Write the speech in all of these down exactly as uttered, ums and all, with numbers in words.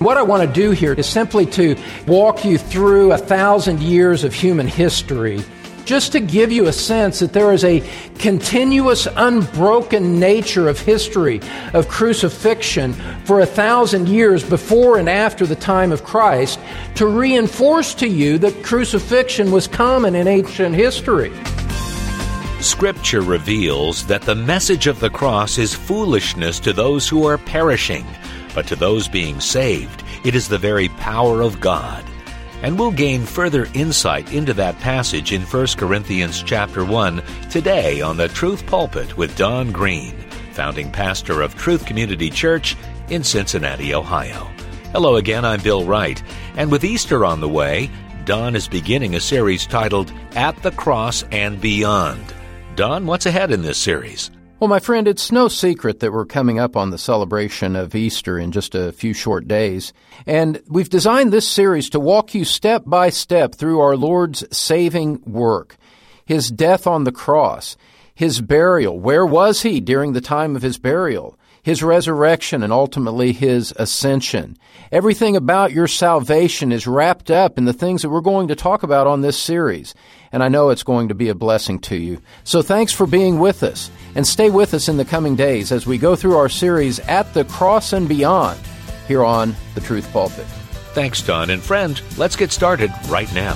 What I want to do here is simply to walk you through a thousand years of human history, just to give you a sense that there is a continuous, unbroken nature of history of crucifixion for a thousand years before and after the time of Christ, to reinforce to you that crucifixion was common in ancient history. Scripture reveals that the message of the cross is foolishness to those who are perishing, but to those being saved, it is the very power of God. And we'll gain further insight into that passage in First Corinthians chapter one today on the Truth Pulpit with Don Green, founding pastor of Truth Community Church in Cincinnati, Ohio. Hello again, I'm Bill Wright, and with Easter on the way, Don is beginning a series titled At the Cross and Beyond. Don, what's ahead in this series? Well, my friend, it's no secret that we're coming up on the celebration of Easter in just a few short days. And we've designed this series to walk you step by step through our Lord's saving work, His death on the cross, His burial. Where was He during the time of His burial? His resurrection, and ultimately His ascension. Everything about your salvation is wrapped up in the things that we're going to talk about on this series. And I know it's going to be a blessing to you. So thanks for being with us. And stay with us in the coming days as we go through our series At the Cross and Beyond here on the Truth Pulpit. Thanks, Don. And friend, let's get started right now.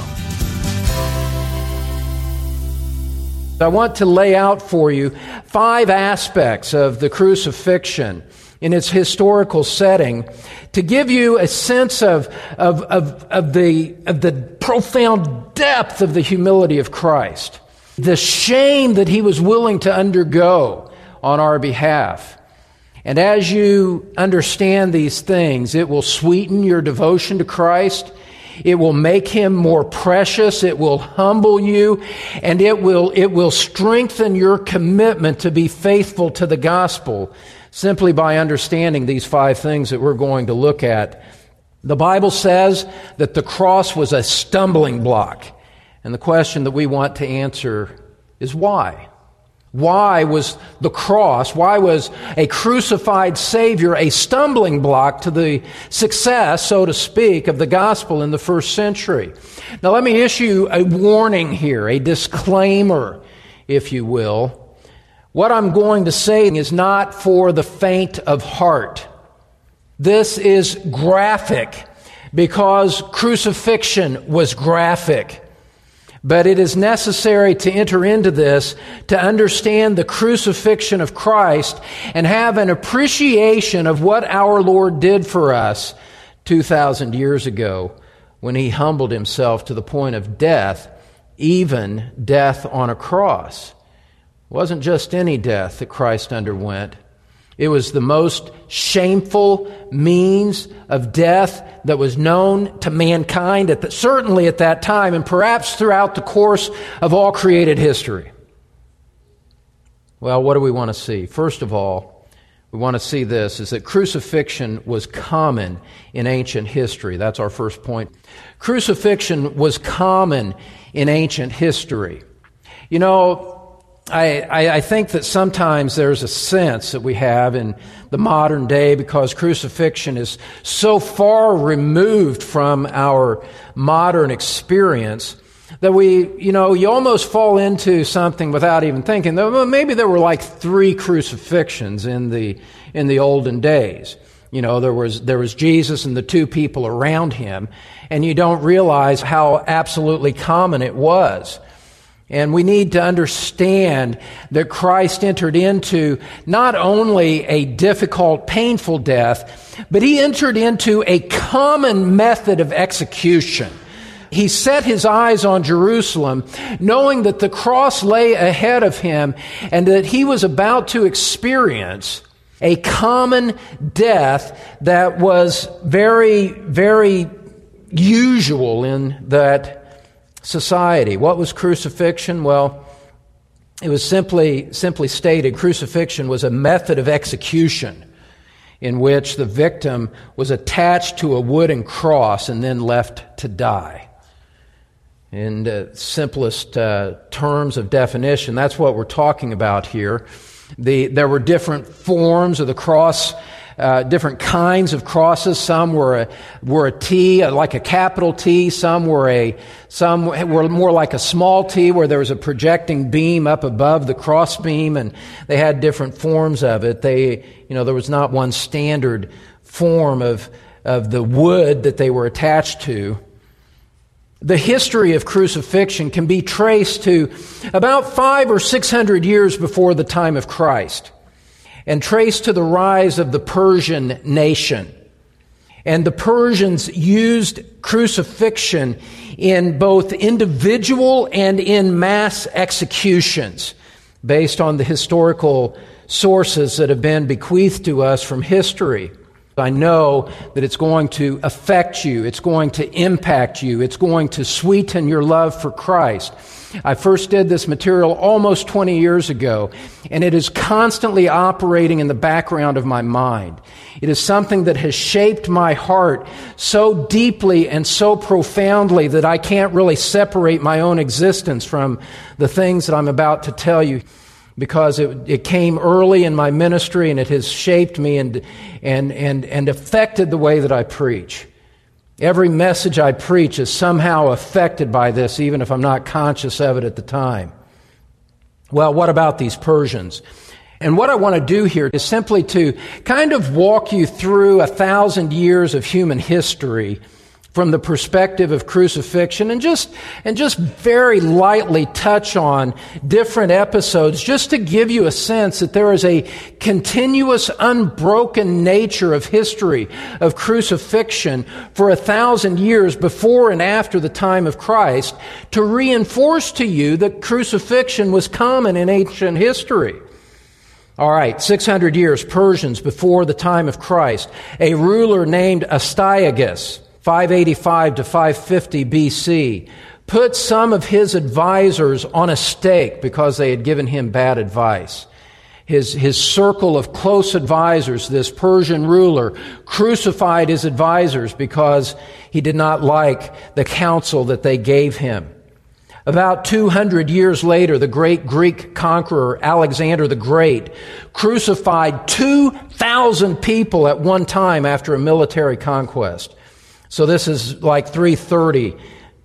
I want to lay out for you five aspects of the crucifixion in its historical setting to give you a sense of, of, of, of, the, of the profound depth of the humility of Christ, the shame that He was willing to undergo on our behalf. And as you understand these things, it will sweeten your devotion to Christ. It will make Him more precious. It will humble you, and it will it will strengthen your commitment to be faithful to the gospel simply by understanding these five things that we're going to look at. The Bible says that the cross was a stumbling block, and the question that we want to answer is why? Why was the cross, why was a crucified Savior a stumbling block to the success, so to speak, of the gospel in the first century? Now let me issue a warning here, a disclaimer, if you will. What I'm going to say is not for the faint of heart. This is graphic because crucifixion was graphic. But it is necessary to enter into this to understand the crucifixion of Christ and have an appreciation of what our Lord did for us two thousand years ago when He humbled Himself to the point of death, even death on a cross. It wasn't just any death that Christ underwent. It was the most shameful means of death that was known to mankind, at the, certainly at that time, and perhaps throughout the course of all created history. Well, what do we want to see? First of all, we want to see this, is that crucifixion was common in ancient history. That's our first point. Crucifixion was common in ancient history. You know, I, I, I think that sometimes there's a sense that we have in the modern day, because crucifixion is so far removed from our modern experience, that we, you know, you almost fall into something without even thinking. Well, maybe there were like three crucifixions in the in the olden days. You know, there was there was Jesus and the two people around Him, and you don't realize how absolutely common it was. And we need to understand that Christ entered into not only a difficult, painful death, but He entered into a common method of execution. He set His eyes on Jerusalem, knowing that the cross lay ahead of Him and that He was about to experience a common death that was very, very usual in that society. What was crucifixion? Well, it was simply simply stated, crucifixion was a method of execution in which the victim was attached to a wooden cross and then left to die. In the simplest uh, terms of definition, that's what we're talking about here. The, there were different forms of the cross uh, different kinds of crosses. Some were a, were a T, like a capital T. Some were a some were more like a small T, where there was a projecting beam up above the cross beam, and they had different forms of it. They, you know, there was not one standard form of of the wood that they were attached to. The history of crucifixion can be traced to about five or six hundred years before the time of Christ, and traced to the rise of the Persian nation. And the Persians used crucifixion in both individual and in mass executions, based on the historical sources that have been bequeathed to us from history. I know that it's going to affect you. It's going to impact you. It's going to sweeten your love for Christ. I first did this material almost twenty years ago, and it is constantly operating in the background of my mind. It is something that has shaped my heart so deeply and so profoundly that I can't really separate my own existence from the things that I'm about to tell you, because it, it came early in my ministry, and it has shaped me and, and, and, and affected the way that I preach. Every message I preach is somehow affected by this, even if I'm not conscious of it at the time. Well, what about these Persians? And what I want to do here is simply to kind of walk you through a thousand years of human history from the perspective of crucifixion, and just and just very lightly touch on different episodes, just to give you a sense that there is a continuous, unbroken nature of history of crucifixion for a thousand years before and after the time of Christ, to reinforce to you that crucifixion was common in ancient history. All right, six hundred years, Persians before the time of Christ. A ruler named Astyages, five eighty-five to five fifty B C, put some of his advisors on a stake because they had given him bad advice. His, his circle of close advisors, this Persian ruler, crucified his advisors because he did not like the counsel that they gave him. About two hundred years later, the great Greek conqueror Alexander the Great crucified two thousand people at one time after a military conquest. So this is like three thirty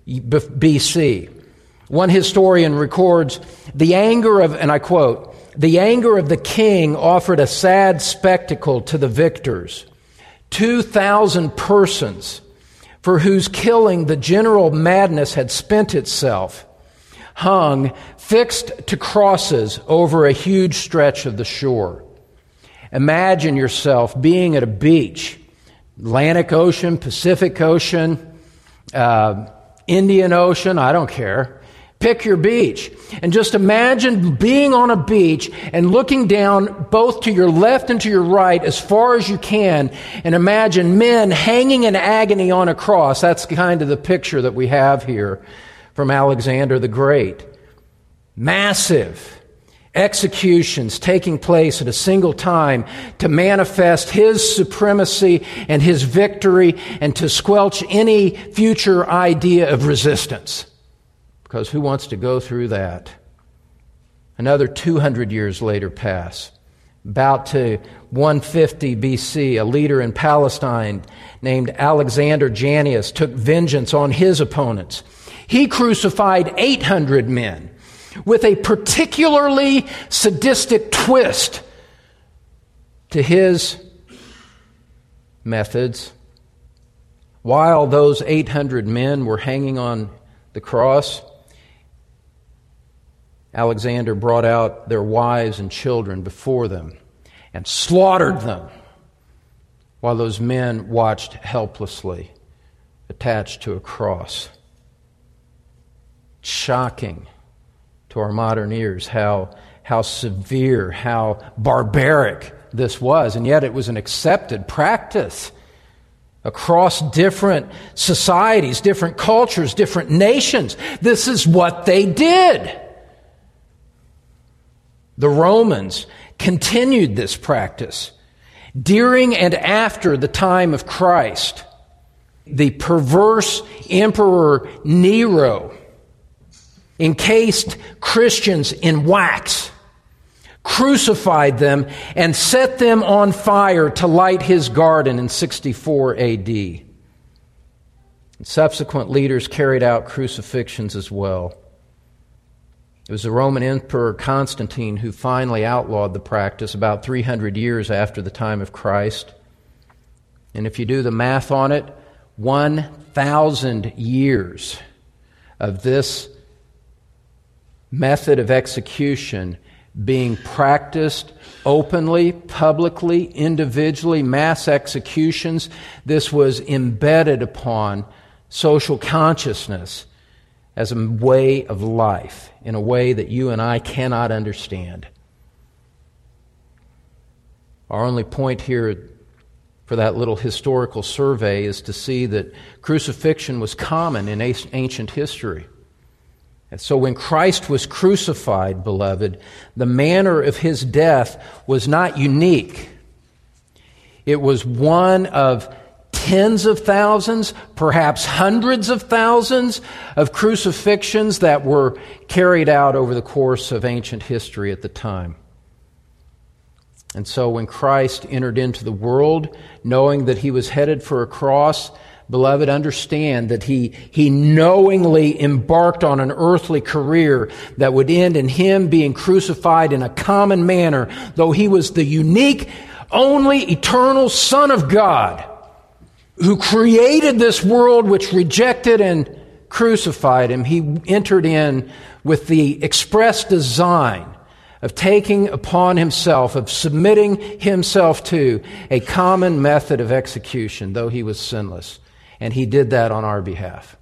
B C. One historian records, the anger of, and I quote, the anger of the king offered a sad spectacle to the victors. two thousand persons, for whose killing the general madness had spent itself, hung fixed to crosses over a huge stretch of the shore. Imagine yourself being at a beach, Atlantic Ocean, Pacific Ocean, uh, Indian Ocean, I don't care. Pick your beach. And just imagine being on a beach and looking down both to your left and to your right as far as you can, and imagine men hanging in agony on a cross. That's kind of the picture that we have here from Alexander the Great. Massive executions taking place at a single time to manifest his supremacy and his victory, and to squelch any future idea of resistance. Because who wants to go through that? Another two hundred years later pass. About to one fifty B C, a leader in Palestine named Alexander Jannaeus took vengeance on his opponents. He crucified eight hundred men, with a particularly sadistic twist to his methods. While those eight hundred men were hanging on the cross, Alexander brought out their wives and children before them and slaughtered them, while those men watched helplessly, attached to a cross. Shocking to our modern ears how, how severe, how barbaric this was, and yet it was an accepted practice across different societies, different cultures, different nations. This is what they did. The Romans continued this practice during and after the time of Christ. The perverse Emperor Nero encased Christians in wax, crucified them, and set them on fire to light his garden in sixty-four A D. Subsequent leaders carried out crucifixions as well. It was the Roman Emperor Constantine who finally outlawed the practice about three hundred years after the time of Christ. And if you do the math on it, one thousand years of this method of execution being practiced openly, publicly, individually, mass executions. This was embedded upon social consciousness as a way of life in a way that you and I cannot understand. Our only point here for that little historical survey is to see that crucifixion was common in ancient history. And so when Christ was crucified, beloved, the manner of his death was not unique. It was one of tens of thousands, perhaps hundreds of thousands of crucifixions that were carried out over the course of ancient history at the time. And so when Christ entered into the world, knowing that he was headed for a cross, beloved, understand that he, he knowingly embarked on an earthly career that would end in him being crucified in a common manner, though he was the unique, only eternal Son of God who created this world which rejected and crucified him. He entered in with the express design of taking upon himself, of submitting himself to a common method of execution, though he was sinless. And he did that on our behalf.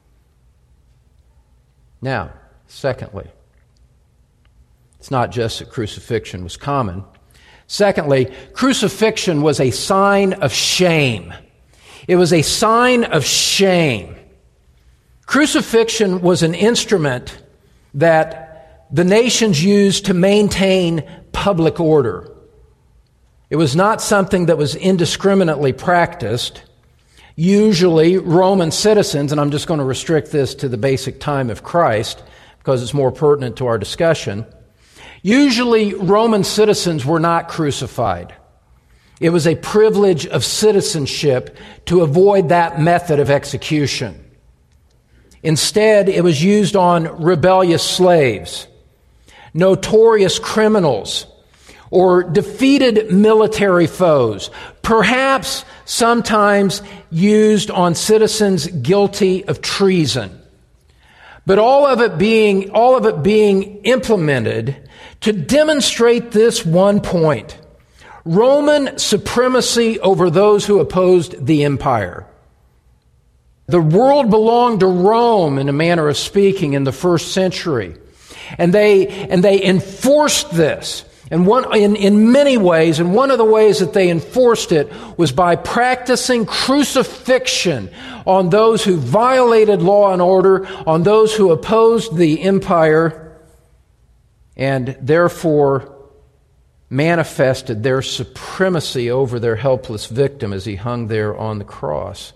Now, secondly, it's not just that crucifixion was common. Secondly, crucifixion was a sign of shame. It was a sign of shame. Crucifixion was an instrument that the nations used to maintain public order. It was not something that was indiscriminately practiced. Usually, Roman citizens, and I'm just going to restrict this to the basic time of Christ because it's more pertinent to our discussion. Usually, Roman citizens were not crucified. It was a privilege of citizenship to avoid that method of execution. Instead, it was used on rebellious slaves, notorious criminals, or defeated military foes, perhaps sometimes used on citizens guilty of treason. But all of it being, all of it being implemented to demonstrate this one point: Roman supremacy over those who opposed the empire. The world belonged to Rome, in a manner of speaking, in the first century. And they, and they enforced this. And one, in, in many ways, and one of the ways that they enforced it was by practicing crucifixion on those who violated law and order, on those who opposed the empire, and therefore manifested their supremacy over their helpless victim as he hung there on the cross.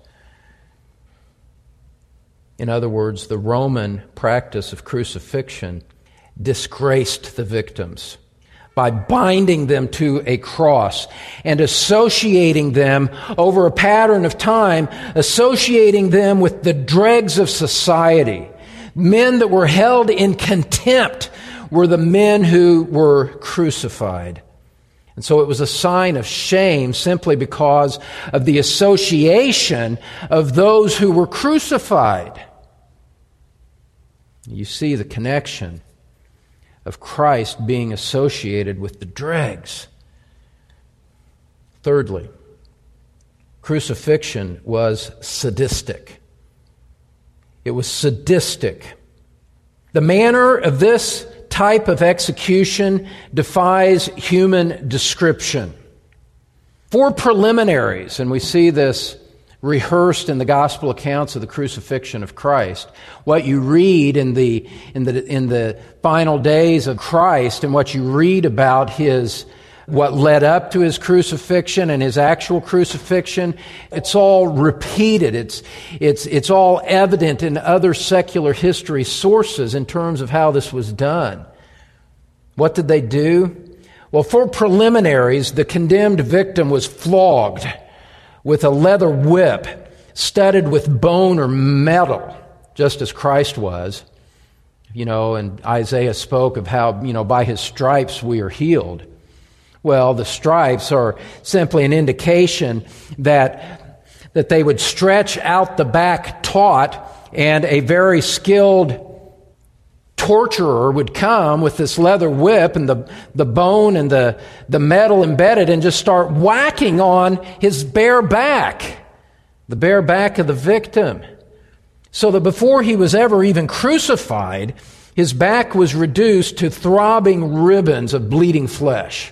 In other words, the Roman practice of crucifixion disgraced the victims by binding them to a cross and associating them over a pattern of time, associating them with the dregs of society. Men that were held in contempt were the men who were crucified. And so it was a sign of shame simply because of the association of those who were crucified. You see the connection of Christ being associated with the dregs. Thirdly, crucifixion was sadistic. It was sadistic. The manner of this type of execution defies human description. Four preliminaries, and we see this rehearsed in the gospel accounts of the crucifixion of Christ. What you read in the in the in the final days of Christ, and what you read about his what led up to his crucifixion and his actual crucifixion, it's all repeated. It's it's it's all evident in other secular history sources in terms of how this was done. What did they do? Well, for preliminaries, the condemned victim was flogged with a leather whip studded with bone or metal, just as Christ was. You know, and Isaiah spoke of how, you know, by his stripes we are healed. Well, the stripes are simply an indication that, that they would stretch out the back taut, and a very skilled torturer would come with this leather whip and the, the bone and the, the metal embedded and just start whacking on his bare back, the bare back of the victim. So that before he was ever even crucified, his back was reduced to throbbing ribbons of bleeding flesh.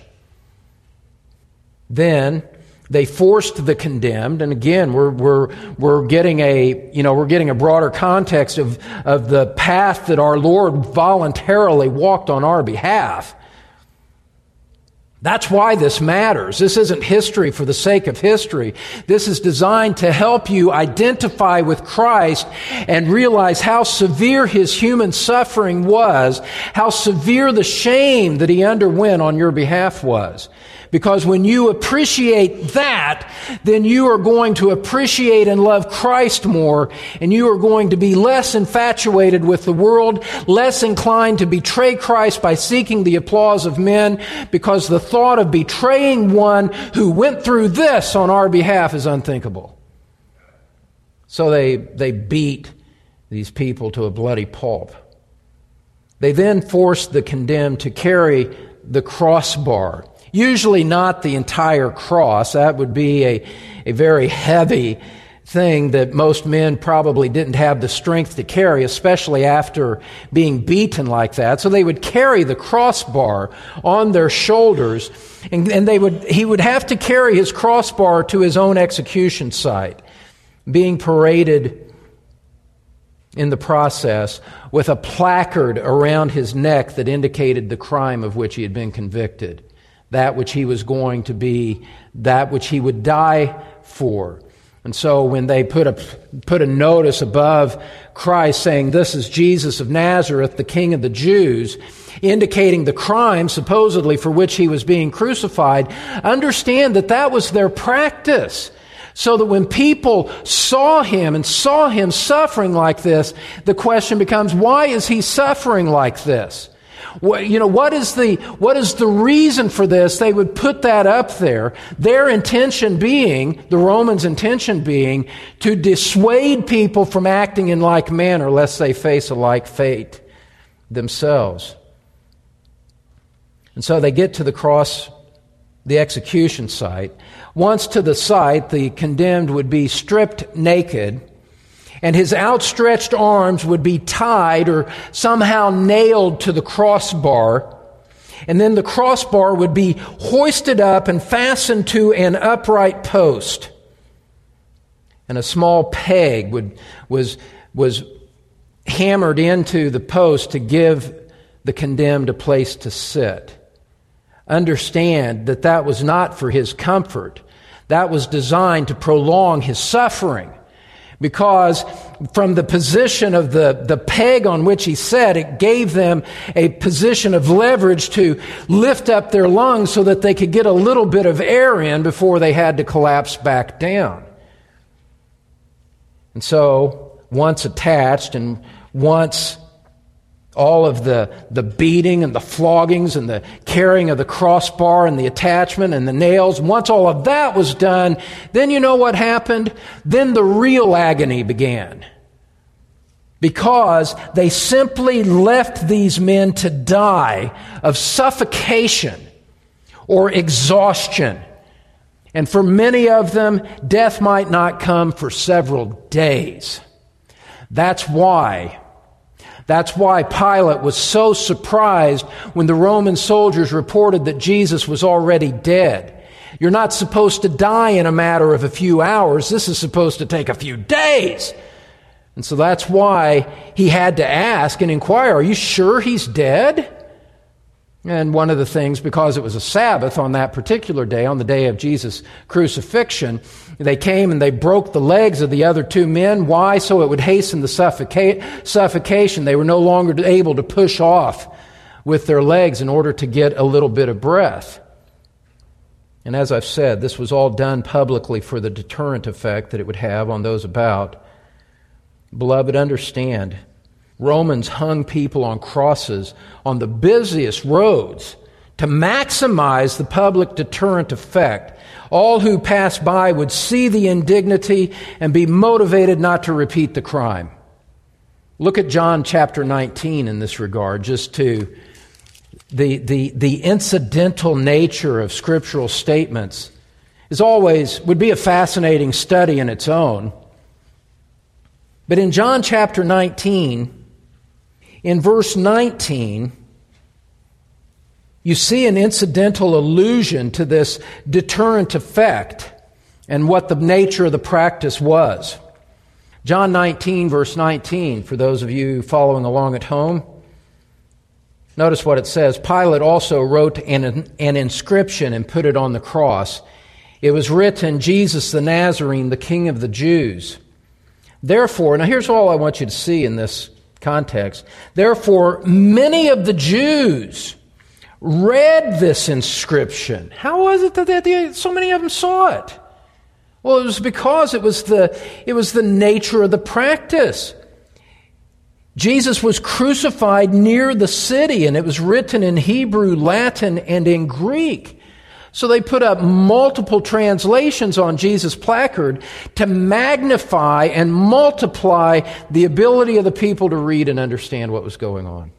Then they forced the condemned, and again, we're we're we're getting a you know we're getting a broader context of of the path that our Lord voluntarily walked on our behalf. That's why this matters. This isn't history for the sake of history. This is designed to help you identify with Christ and realize how severe his human suffering was, how severe the shame that he underwent on your behalf was. Because when you appreciate that, then you are going to appreciate and love Christ more, and you are going to be less infatuated with the world, less inclined to betray Christ by seeking the applause of men, because the thought of betraying one who went through this on our behalf is unthinkable. So they, they beat these people to a bloody pulp. They then forced the condemned to carry the crossbar. Usually not the entire cross. That would be a, a very heavy thing that most men probably didn't have the strength to carry, especially after being beaten like that. So they would carry the crossbar on their shoulders, and, and they would he would have to carry his crossbar to his own execution site, being paraded in the process with a placard around his neck that indicated the crime of which he had been convicted. That which he was going to be, that which he would die for. And so when they put a put a notice above Christ saying, "This is Jesus of Nazareth, the King of the Jews," indicating the crime supposedly for which he was being crucified, understand that that was their practice. So that when people saw him and saw him suffering like this, the question becomes, why is he suffering like this? What, you know, what is the what is the reason for this? They would put that up there. Their intention being, the Romans' intention being, to dissuade people from acting in like manner, lest they face a like fate themselves. And so they get to the cross, the execution site. Once to the site, the condemned would be stripped naked, and his outstretched arms would be tied or somehow nailed to the crossbar. And then the crossbar would be hoisted up and fastened to an upright post. And a small peg would, was, was hammered into the post to give the condemned a place to sit. Understand that that was not for his comfort. That was designed to prolong his suffering. Because from the position of the, the peg on which he sat, it gave them a position of leverage to lift up their lungs so that they could get a little bit of air in before they had to collapse back down. And so, once attached and once all of the, the beating and the floggings and the carrying of the crossbar and the attachment and the nails, once all of that was done, then you know what happened? Then the real agony began. Because they simply left these men to die of suffocation or exhaustion. And for many of them, death might not come for several days. That's why That's why Pilate was so surprised when the Roman soldiers reported that Jesus was already dead. You're not supposed to die in a matter of a few hours. This is supposed to take a few days. And so that's why he had to ask and inquire, are you sure he's dead? And one of the things, because it was a Sabbath on that particular day, on the day of Jesus' crucifixion, they came and they broke the legs of the other two men. Why? So it would hasten the suffoca- suffocation. They were no longer able to push off with their legs in order to get a little bit of breath. And as I've said, this was all done publicly for the deterrent effect that it would have on those about. Beloved, understand, Romans hung people on crosses on the busiest roads to maximize the public deterrent effect. All who passed by would see the indignity and be motivated not to repeat the crime. Look at John chapter nineteen in this regard, just to the, the, the incidental nature of scriptural statements is always, would be a fascinating study in its own. But in John chapter nineteen, in verse nineteen, you see an incidental allusion to this deterrent effect and what the nature of the practice was. John nineteen, verse nineteen, for those of you following along at home, notice what it says. Pilate also wrote an, an inscription and put it on the cross. It was written, Jesus the Nazarene, the King of the Jews. Therefore, now here's all I want you to see in this context. Therefore, many of the Jews read this inscription. How was it that they, so many of them saw it? Well, it was because it was the, it was the nature of the practice. Jesus was crucified near the city, and it was written in Hebrew, Latin, and in Greek. So they put up multiple translations on Jesus' placard to magnify and multiply the ability of the people to read and understand what was going on.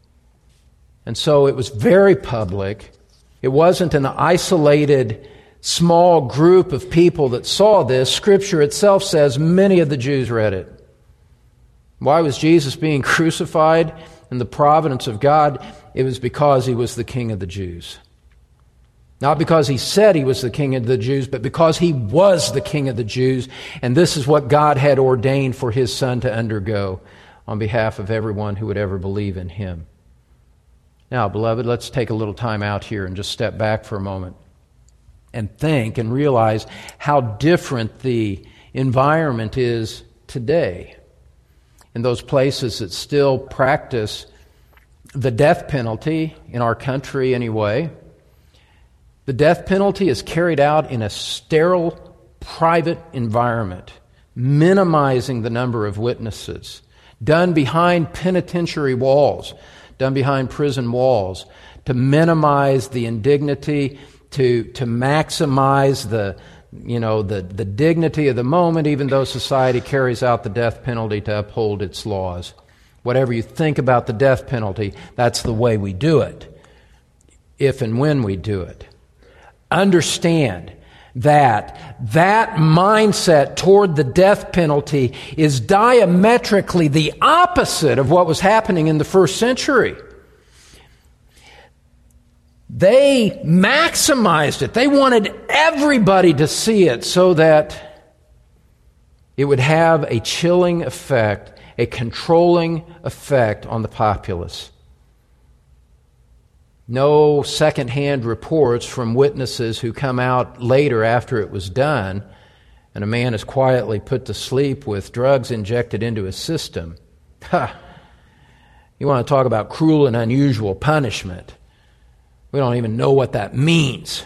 And so it was very public. It wasn't an isolated, small group of people that saw this. Scripture itself says many of the Jews read it. Why was Jesus being crucified in the providence of God? It was because he was the King of the Jews. Not because he said he was the King of the Jews, but because he was the King of the Jews. And this is what God had ordained for his Son to undergo on behalf of everyone who would ever believe in him. Now, beloved, let's take a little time out here and just step back for a moment and think and realize how different the environment is today in those places that still practice the death penalty, in our country anyway. The death penalty is carried out in a sterile, private environment, minimizing the number of witnesses, done behind penitentiary walls, done behind prison walls, to minimize the indignity, to to maximize the you know the, the dignity of the moment, even though society carries out the death penalty to uphold its laws. Whatever you think about the death penalty, that's the way we do it, if and when we do it. Understand that that mindset toward the death penalty is diametrically the opposite of what was happening in the first century. They maximized it. They wanted everybody to see it so that it would have a chilling effect, a controlling effect on the populace. No secondhand reports from witnesses who come out later after it was done, and a man is quietly put to sleep with drugs injected into his system. Ha! You want to talk about cruel and unusual punishment. We don't even know what that means.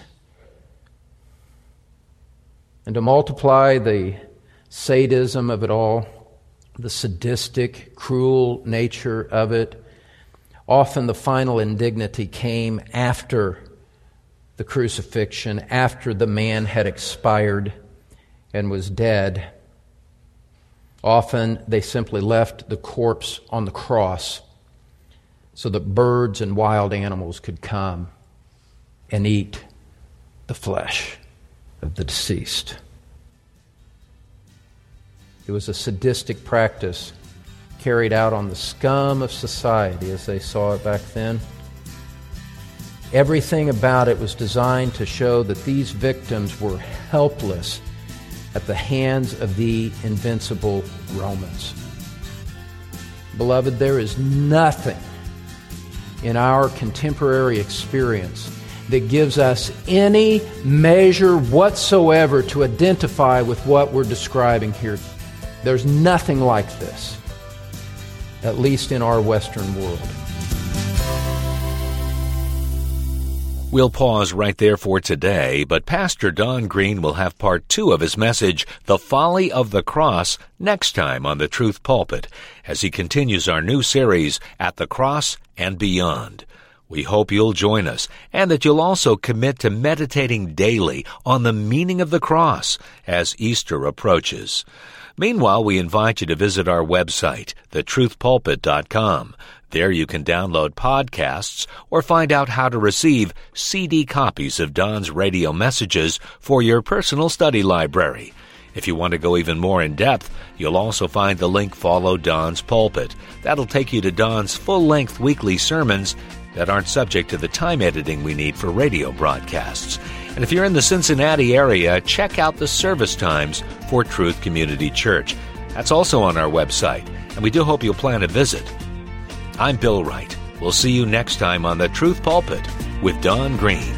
And to multiply the sadism of it all, the sadistic, cruel nature of it, often the final indignity came after the crucifixion, after the man had expired and was dead. Often they simply left the corpse on the cross so that birds and wild animals could come and eat the flesh of the deceased. It was a sadistic practice carried out on the scum of society as they saw it back then. Everything about it was designed to show that these victims were helpless at the hands of the invincible Romans. Beloved, there is nothing in our contemporary experience that gives us any measure whatsoever to identify with what we're describing here. There's nothing like this, at least in our Western world. We'll pause right there for today, but Pastor Don Green will have part two of his message, The Folly of the Cross, next time on the Truth Pulpit, as he continues our new series, At the Cross and Beyond. We hope you'll join us, and that you'll also commit to meditating daily on the meaning of the cross as Easter approaches. Meanwhile, we invite you to visit our website, the truth pulpit dot com. There you can download podcasts or find out how to receive C D copies of Don's radio messages for your personal study library. If you want to go even more in depth, you'll also find the link Follow Don's Pulpit. That'll take you to Don's full-length weekly sermons that aren't subject to the time editing we need for radio broadcasts. And if you're in the Cincinnati area, check out the service times for Truth Community Church. That's also on our website, and we do hope you'll plan a visit. I'm Bill Wright. We'll see you next time on the Truth Pulpit with Don Green.